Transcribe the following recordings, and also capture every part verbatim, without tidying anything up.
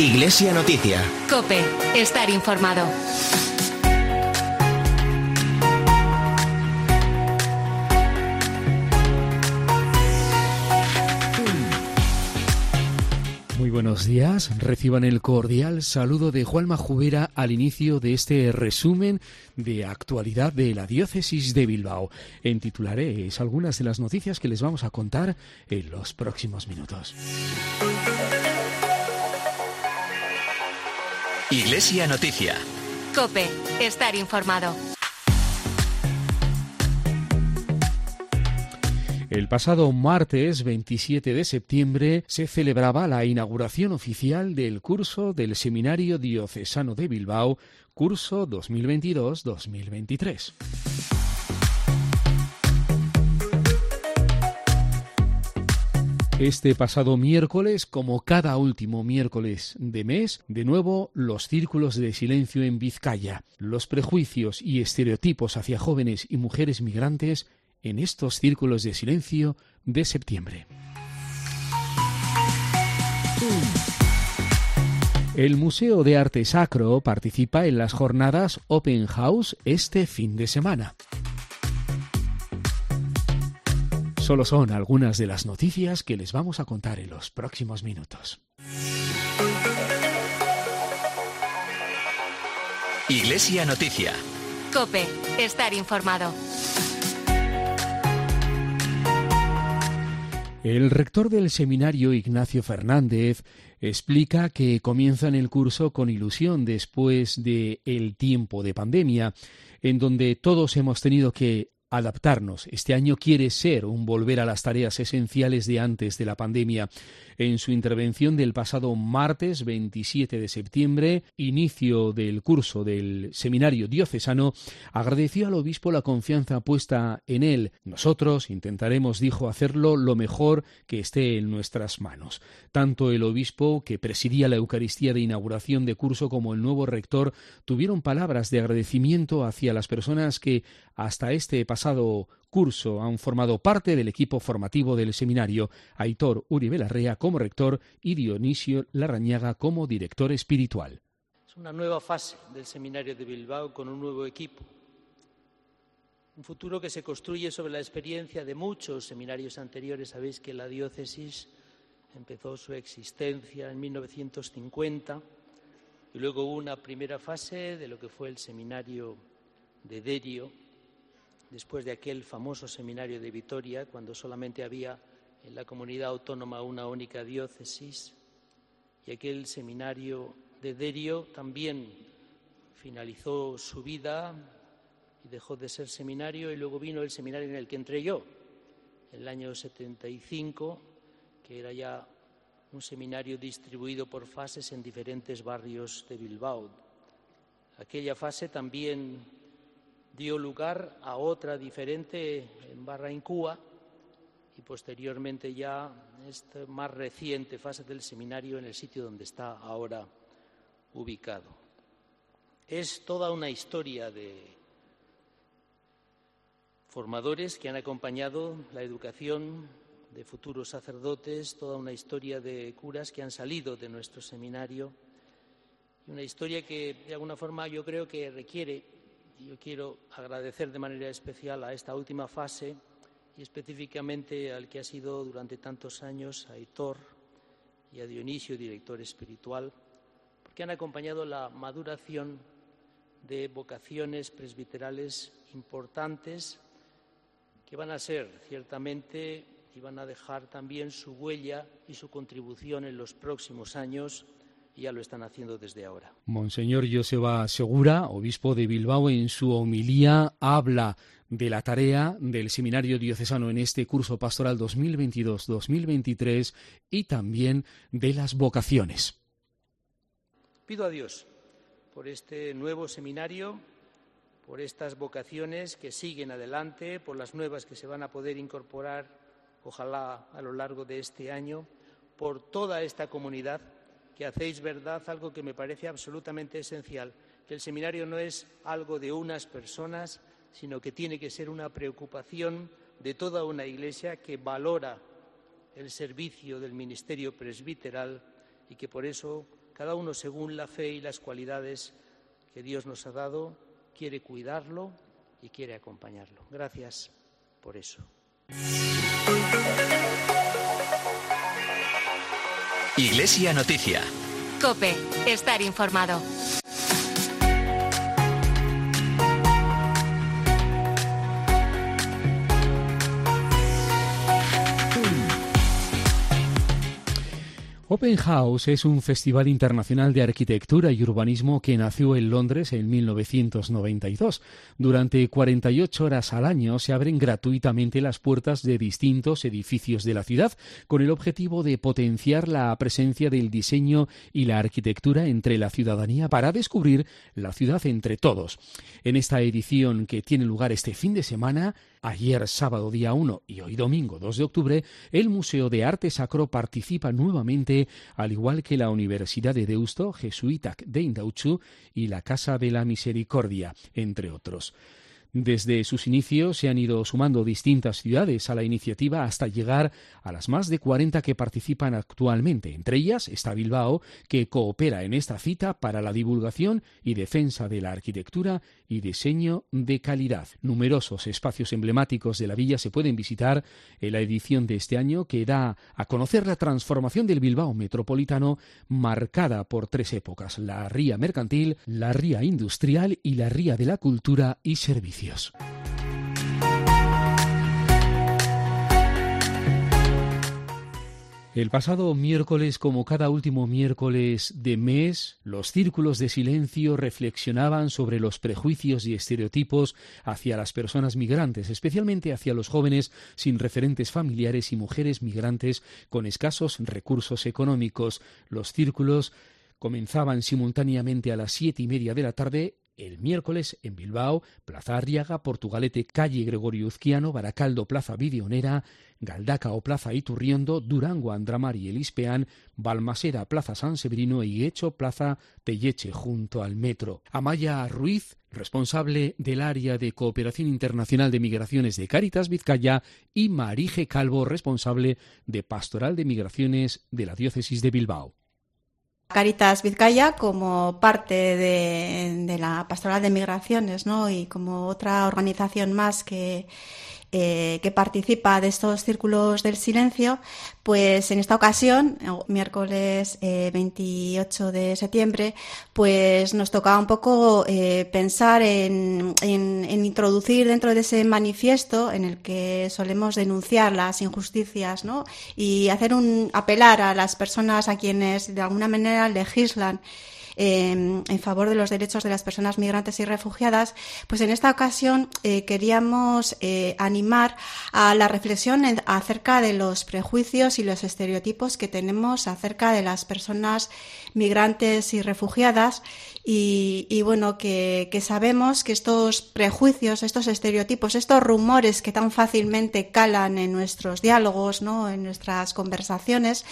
Iglesia Noticia. COPE. Estar informado. Muy buenos días, reciban el cordial saludo de Juanma Jubera al inicio de este resumen de actualidad de la Diócesis de Bilbao. En titulares algunas de las noticias que les vamos a contar en los próximos minutos. Iglesia Noticia. COPE. Estar informado. El pasado martes veintisiete de septiembre se celebraba la inauguración oficial del curso del Seminario Diocesano de Bilbao, curso dos mil veintidós dos mil veintitrés. Este pasado miércoles, como cada último miércoles de mes, de nuevo los círculos de silencio en Vizcaya, los prejuicios y estereotipos hacia jóvenes y mujeres migrantes en estos círculos de silencio de septiembre. El Museo de Arte Sacro participa en las jornadas Open House este fin de semana. Solo son algunas de las noticias que les vamos a contar en los próximos minutos. Iglesia Noticia. COPE. Estar informado. El rector del seminario, Ignacio Fernández, explica que comienzan el curso con ilusión después de el tiempo de pandemia, en donde todos hemos tenido que adaptarnos. Este año quiere ser un volver a las tareas esenciales de antes de la pandemia. En su intervención del pasado martes veintisiete de septiembre, inicio del curso del Seminario Diocesano, agradeció al obispo la confianza puesta en él. Nosotros intentaremos, dijo, hacerlo lo mejor que esté en nuestras manos. Tanto el obispo, que presidía la Eucaristía de inauguración de curso, como el nuevo rector tuvieron palabras de agradecimiento hacia las personas que hasta este pasado curso han formado parte del equipo formativo del seminario: Aitor Uribe Larrea como rector y Dionisio Larrañaga como director espiritual. Es una nueva fase del Seminario de Bilbao con un nuevo equipo. Un futuro que se construye sobre la experiencia de muchos seminarios anteriores. Sabéis que la diócesis empezó su existencia en mil novecientos cincuenta y luego hubo una primera fase de lo que fue el seminario de Derio, después de aquel famoso seminario de Vitoria, cuando solamente había en la comunidad autónoma una única diócesis, y aquel seminario de Derio también finalizó su vida y dejó de ser seminario, y luego vino el seminario en el que entré yo, en el año setenta y cinco, que era ya un seminario distribuido por fases en diferentes barrios de Bilbao. Aquella fase también dio lugar a otra diferente en Barraincúa y posteriormente ya esta más reciente fase del seminario en el sitio donde está ahora ubicado. Es toda una historia de formadores que han acompañado la educación de futuros sacerdotes, toda una historia de curas que han salido de nuestro seminario y una historia que de alguna forma yo creo que requiere. Yo quiero agradecer de manera especial a esta última fase y específicamente al que ha sido durante tantos años, a Aitor y a Dionisio, director espiritual, porque han acompañado la maduración de vocaciones presbiterales importantes que van a ser ciertamente y van a dejar también su huella y su contribución en los próximos años. Y ya lo están haciendo desde ahora. Monseñor Joseba Segura, obispo de Bilbao, en su homilía habla de la tarea del Seminario Diocesano en este curso pastoral dos mil veintidós dos mil veintitrés y también de las vocaciones. Pido a Dios por este nuevo seminario, por estas vocaciones que siguen adelante, por las nuevas que se van a poder incorporar, ojalá a lo largo de este año, por toda esta comunidad, que hacéis verdad algo que me parece absolutamente esencial, que el seminario no es algo de unas personas, sino que tiene que ser una preocupación de toda una Iglesia que valora el servicio del ministerio presbiteral y que por eso cada uno según la fe y las cualidades que Dios nos ha dado, quiere cuidarlo y quiere acompañarlo. Gracias por eso. Iglesia Noticia. COPE, estar informado. Open House es un festival internacional de arquitectura y urbanismo que nació en Londres en mil novecientos noventa y dos. Durante cuarenta y ocho horas al año se abren gratuitamente las puertas de distintos edificios de la ciudad con el objetivo de potenciar la presencia del diseño y la arquitectura entre la ciudadanía para descubrir la ciudad entre todos. En esta edición que tiene lugar este fin de semana, ayer sábado día uno y hoy domingo dos de octubre, el Museo de Arte Sacro participa nuevamente, al igual que la Universidad de Deusto, Jesuítac de Indautxu y la Casa de la Misericordia, entre otros. Desde sus inicios se han ido sumando distintas ciudades a la iniciativa hasta llegar a las más de cuarenta que participan actualmente. Entre ellas está Bilbao, que coopera en esta cita para la divulgación y defensa de la arquitectura y diseño de calidad. Numerosos espacios emblemáticos de la villa se pueden visitar en la edición de este año, que da a conocer la transformación del Bilbao metropolitano marcada por tres épocas: la ría mercantil, la ría industrial y la ría de la cultura y servicios. El pasado miércoles, como cada último miércoles de mes, los círculos de silencio reflexionaban sobre los prejuicios y estereotipos hacia las personas migrantes, especialmente hacia los jóvenes sin referentes familiares y mujeres migrantes con escasos recursos económicos. Los círculos comenzaban simultáneamente a las siete y media de la tarde el miércoles en Bilbao, Plaza Arriaga, Portugalete, calle Gregorio Uzquiano, Baracaldo, Plaza Bidionera, Galdacao, Plaza Iturriondo, Durango, Andramari, Elispeán, Balmaseda, Plaza San Severino y Guecho, Plaza Telleche, junto al metro. Amaya Ruiz, responsable del área de Cooperación Internacional de Migraciones de Cáritas Vizcaya, y Marije Calvo, responsable de Pastoral de Migraciones de la Diócesis de Bilbao. Cáritas Vizcaya, como parte de, de la Pastoral de Migraciones, ¿no?, y como otra organización más que, eh, que participa de estos círculos del silencio, pues en esta ocasión, miércoles eh, veintiocho de septiembre, pues nos tocaba un poco eh, pensar en, en, en introducir dentro de ese manifiesto en el que solemos denunciar las injusticias, ¿no?, y hacer un apelar a las personas a quienes de alguna manera legislan eh, en favor de los derechos de las personas migrantes y refugiadas. Pues en esta ocasión eh, queríamos eh, animar a la reflexión en, acerca de los prejuicios y los estereotipos que tenemos acerca de las personas migrantes y refugiadas, y, y bueno, que, que sabemos que estos prejuicios, estos estereotipos, estos rumores que tan fácilmente calan en nuestros diálogos, ¿no?, en nuestras conversaciones,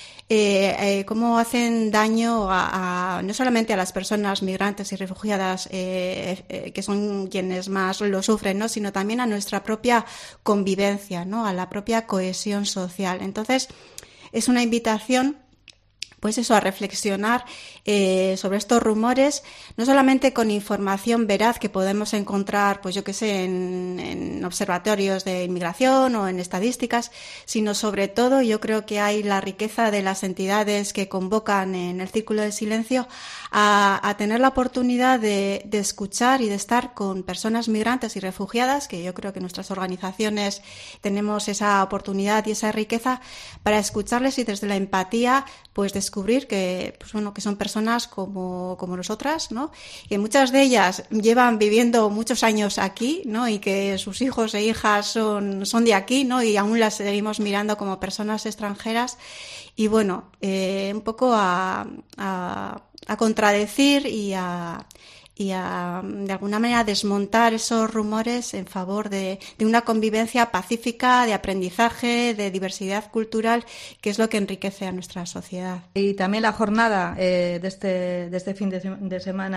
Eh, eh, cómo hacen daño a, a, no solamente a las personas migrantes y refugiadas, eh, eh, que son quienes más lo sufren, ¿no?, sino también a nuestra propia convivencia, ¿no?, a la propia cohesión social. Entonces, es una invitación, pues eso, a reflexionar eh, sobre estos rumores, no solamente con información veraz que podemos encontrar, pues yo qué sé, en, en observatorios de inmigración o en estadísticas, sino sobre todo, yo creo que hay la riqueza de las entidades que convocan en el Círculo del Silencio a, a tener la oportunidad de, de escuchar y de estar con personas migrantes y refugiadas, que yo creo que nuestras organizaciones tenemos esa oportunidad y esa riqueza para escucharles y desde la empatía, pues descubrir que, pues bueno, que son personas como, como nosotras, ¿no?, que muchas de ellas llevan viviendo muchos años aquí, ¿no?, y que sus hijos e hijas son, son de aquí, ¿no?, y aún las seguimos mirando como personas extranjeras. Y bueno, eh, un poco a, a, a contradecir y a, y a, de alguna manera, desmontar esos rumores en favor de, de una convivencia pacífica, de aprendizaje, de diversidad cultural, que es lo que enriquece a nuestra sociedad. Y también la jornada eh, de, este, de este fin de, de semana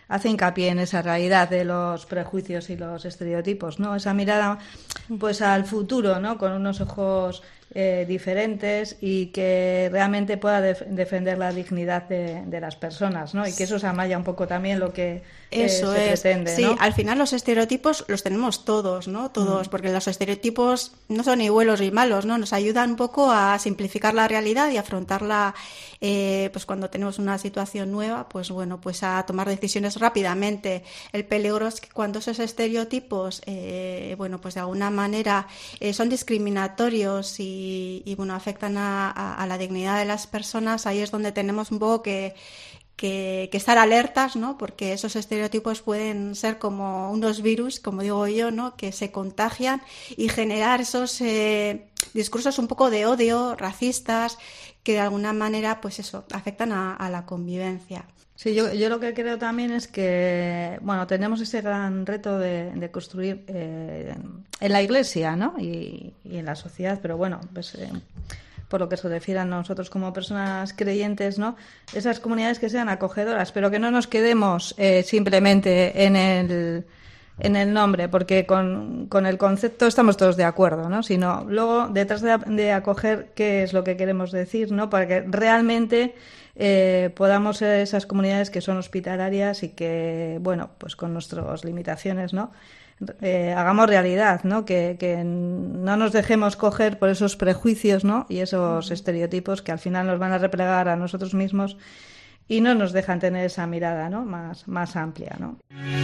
hace hincapié en esa realidad de los prejuicios y los estereotipos, ¿no? Esa mirada pues al futuro, ¿no? Con unos ojos eh, diferentes y que realmente pueda def- defender la dignidad de, de las personas, ¿no? Y que eso se amaya un poco también lo que eh, Eso se es. pretende, Sí, ¿no? al final los estereotipos los tenemos todos, ¿no? Todos, mm. porque los estereotipos no son ni buenos ni malos, ¿no? Nos ayudan un poco a simplificar la realidad y afrontarla, eh, pues cuando tenemos una situación nueva, pues bueno, pues a tomar decisiones rápidamente. El peligro es que cuando esos estereotipos, eh, bueno, pues de alguna manera eh, son discriminatorios y, y bueno, afectan a, a, a la dignidad de las personas, ahí es donde tenemos un poco que Que, que estar alertas, ¿no? Porque esos estereotipos pueden ser como unos virus, como digo yo, ¿no? Que se contagian y generar esos eh, discursos un poco de odio, racistas, que de alguna manera, pues eso, afectan a, a la convivencia. Sí, yo, yo lo que creo también es que, bueno, tenemos ese gran reto de, de construir eh, en la Iglesia, ¿no? Y, y en la sociedad, pero bueno, pues... Eh, por lo que se refiere a nosotros como personas creyentes, ¿no? Esas comunidades que sean acogedoras, pero que no nos quedemos eh, simplemente en el, en el nombre, porque con, con el concepto estamos todos de acuerdo, ¿no? Sino luego, detrás de, de acoger, ¿qué es lo que queremos decir, ¿no? Para que realmente eh, podamos ser esas comunidades que son hospitalarias y que, bueno, pues con nuestras limitaciones, ¿no? Eh, hagamos realidad, ¿no? Que, que no nos dejemos coger por esos prejuicios, ¿no? Y esos estereotipos que al final nos van a replegar a nosotros mismos y no nos dejan tener esa mirada, ¿no? Más, más amplia, ¿no?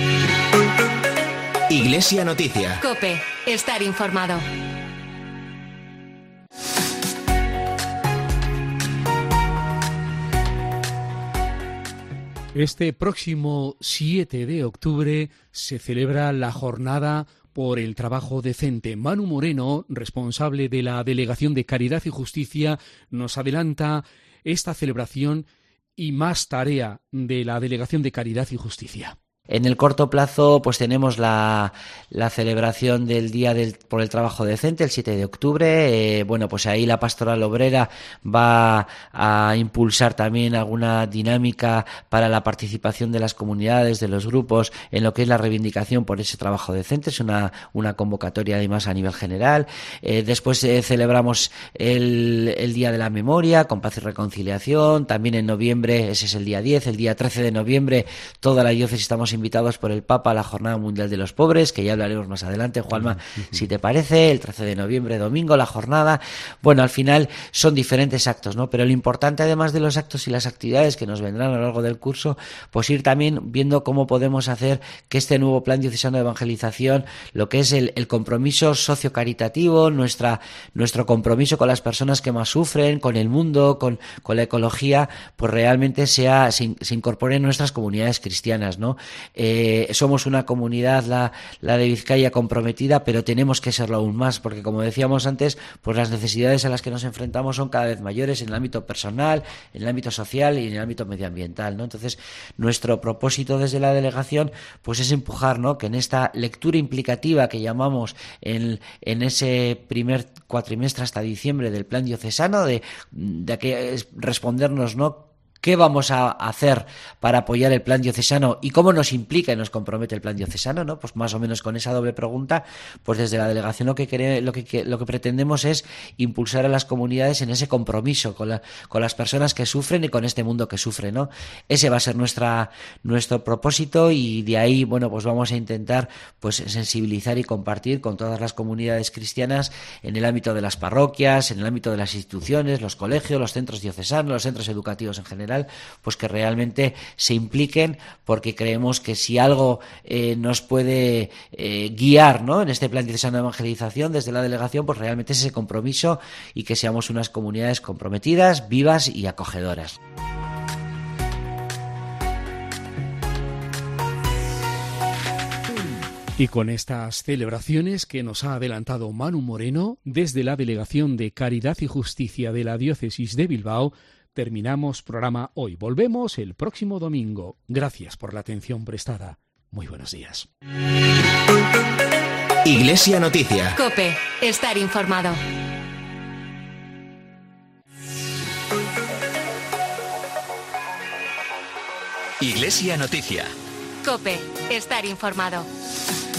Iglesia Noticia. COPE. Estar informado. Este próximo siete de octubre se celebra la jornada por el trabajo decente. Manu Moreno, responsable de la Delegación de Caridad y Justicia, nos adelanta esta celebración y más tarea de la Delegación de Caridad y Justicia. En el corto plazo, pues tenemos la, la celebración del Día del, por el Trabajo Decente, el siete de octubre. Eh, bueno, pues ahí la Pastoral Obrera va a impulsar también alguna dinámica para la participación de las comunidades, de los grupos, en lo que es la reivindicación por ese trabajo decente. Es una, una convocatoria además a nivel general. Eh, después eh, celebramos el, el Día de la Memoria, con paz y reconciliación. También en noviembre, ese es el día diez, el día trece de noviembre, toda la diócesis estamos invitados por el Papa a la Jornada Mundial de los Pobres, que ya hablaremos más adelante, Juanma, uh-huh. si te parece, el trece de noviembre, domingo, la jornada. Bueno, al final son diferentes actos, ¿no? Pero lo importante, además de los actos y las actividades que nos vendrán a lo largo del curso, pues ir también viendo cómo podemos hacer que este nuevo plan diocesano de evangelización, lo que es el, el compromiso sociocaritativo, nuestra, nuestro compromiso con las personas que más sufren, con el mundo, con, con la ecología, pues realmente sea, se, se incorpore en nuestras comunidades cristianas, ¿no? Eh, somos una comunidad, la, la de Vizcaya, comprometida, pero tenemos que serlo aún más, porque como decíamos antes, pues las necesidades a las que nos enfrentamos son cada vez mayores en el ámbito personal, en el ámbito social y en el ámbito medioambiental, ¿no? Entonces, nuestro propósito desde la delegación, pues es empujar, ¿no? Que en esta lectura implicativa que llamamos en, en ese primer cuatrimestre hasta diciembre del plan diocesano, de, de que es respondernos, ¿no? ¿Qué vamos a hacer para apoyar el plan diocesano y cómo nos implica y nos compromete el plan diocesano, ¿no? Pues más o menos con esa doble pregunta, pues desde la delegación lo que quere, lo que lo que pretendemos es impulsar a las comunidades en ese compromiso con la, con las personas que sufren y con este mundo que sufre, ¿no? Ese va a ser nuestra nuestro propósito y de ahí, bueno, pues vamos a intentar pues sensibilizar y compartir con todas las comunidades cristianas en el ámbito de las parroquias, en el ámbito de las instituciones, los colegios, los centros diocesanos, los centros educativos en general, pues que realmente se impliquen, porque creemos que si algo eh, nos puede eh, guiar, ¿no? En este plan diocesano de evangelización desde la delegación, pues realmente es ese compromiso y que seamos unas comunidades comprometidas, vivas y acogedoras. Y con estas celebraciones que nos ha adelantado Manu Moreno desde la Delegación de Caridad y Justicia de la Diócesis de Bilbao, terminamos programa hoy. Volvemos el próximo domingo. Gracias por la atención prestada. Muy buenos días. Iglesia Noticia. COPE. Estar informado. Iglesia Noticia. COPE, estar informado.